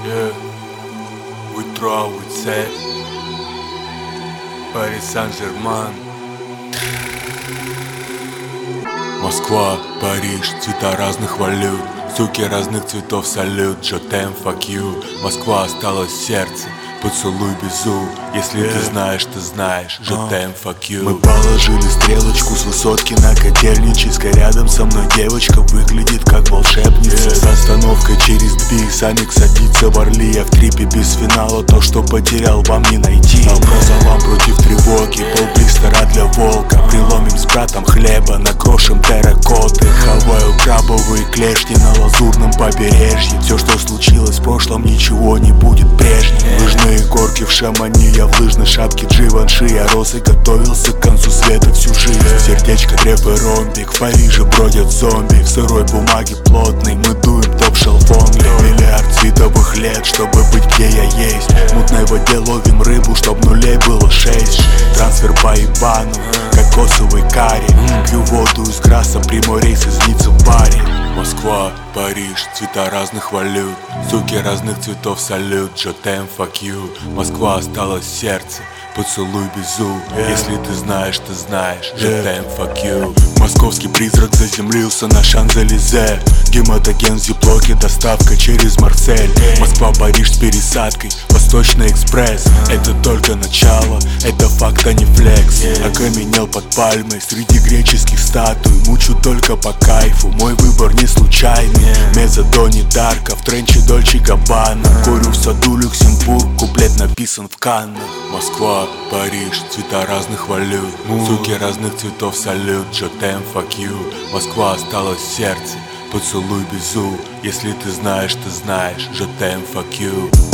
Yeah, we throw with set Paris Saint-Germain. Москва, Париж, цвета разных валют, суки разных цветов, салют, Jotem, fuck you. Москва осталась в сердце, поцелуй безу. Если ты знаешь, ты знаешь, Jotem, fuck you. Мы положили стрелочку с высотки на Котельнической. Рядом со мной девочка выглядит как волшебница. С остановкой через две Саник садится в Орли. Я в трипе без финала, то, что потерял, вам не найти. Образован против тревоги, полблистера для волка. Приломим с братом хлеба, накрошим терракоты. Хаваю крабовые клешни на лазурном побережье. Все, что случилось в прошлом, ничего не будет прежним. Лыжные горки в Шамани, я в лыжной шапке Givenchy. Я рос и готовился к концу света всю жизнь. Сердечко, дреп и ромбик, в Париже бродят зомби. В сырой бумаге плотной мы дуем топ-шелфонги. Миллиард световых лет, чтобы быть где я есть. В мутной воде ловим рыбу, чтоб нулей было 6. Трансфер по ебану, кокосовый карри. Пью воду из Грасса, прямой рейс из Ниццы в паре. Москва, Париж, цвета разных валют, суки разных цветов, салют, Jotem, fuck you. Москва осталась в сердце, поцелуй безу. Если ты знаешь, ты знаешь, Jotem, fuck you. Московский призрак заземлился на Шанзелизе. Гематоген в зиплоке, доставка через Марсель. Москва, Париж с пересадкой, Восточный экспресс. Это только начало, это факт, а не флекс. Окаменел под пальмой среди греческих статуй. Мучу только по кайфу, мой выбор не случайный. Меза Дони Дарко, в тренче Дольче Габбана. Курю в саду Люксембург, куплет написан в Каннах. Москва, Париж, цвета разных валют, суки разных цветов, салют, Jotem, fuck you. Москва осталась в сердце, поцелуй безу. Если ты знаешь, ты знаешь, Jotem, fuck you.